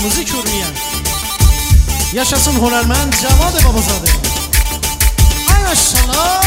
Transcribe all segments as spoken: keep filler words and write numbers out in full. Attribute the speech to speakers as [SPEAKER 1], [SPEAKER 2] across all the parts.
[SPEAKER 1] kırmızı körmeyen. Yaşasın Honermen Cavad Babazadə. Ay maşallah.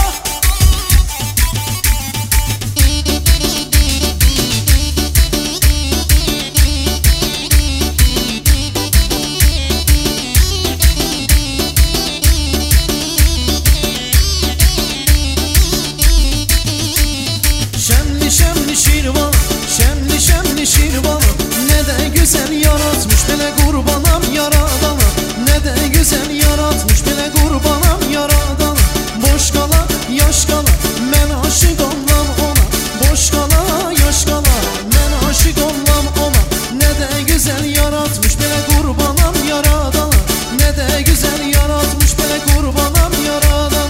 [SPEAKER 1] Şemli şemli şirvan, şemli şemli şirvan, ne de güzel yaratmış bele kurbanam yaradana. Ne de güzel yaratmış bele kurbanam yaradana. Boş kala yaş kala men aşık olmam ona. Boş kala yaş kala men aşık olmam ona. Ne de güzel yaratmış bele kurbanam yaradana. Ne de güzel yaratmış bele kurbanam yaradana.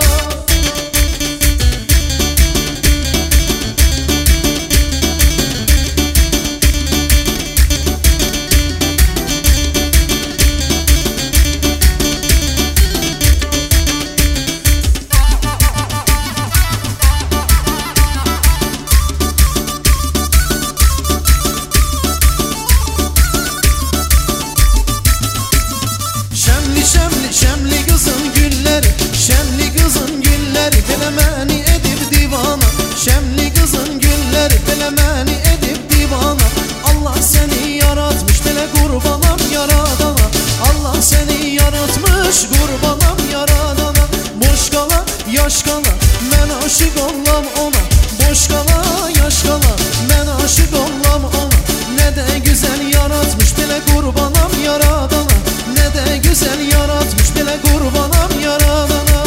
[SPEAKER 1] Şemli şemli kızın gülleri, şemli kızın gülleri belemeni edip divana. Şemli kızın gülleri belemeni edip divana. Allah seni yaratmış bele kurbanam yaradana. Allah seni yaratmış kurbanam yaradana. Boş kala yaş kala men aşık olmam ona. Boş kala yaş kala men aşık olmam ona. Ne de güzel yaratmış bele kurbanam yaradana. Ne de güzel yaratmış bile kurbanam yaradana.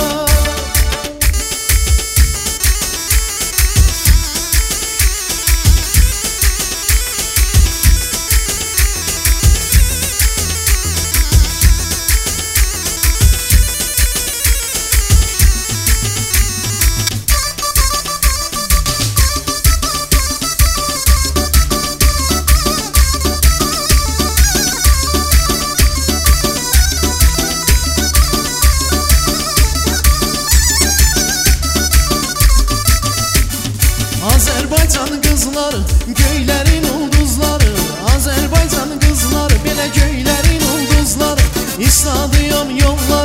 [SPEAKER 1] Azerbaycan kızları, göylerin ulduzları. Azerbaycan kızları, belə göylerin ulduzları. İstadıyam yollar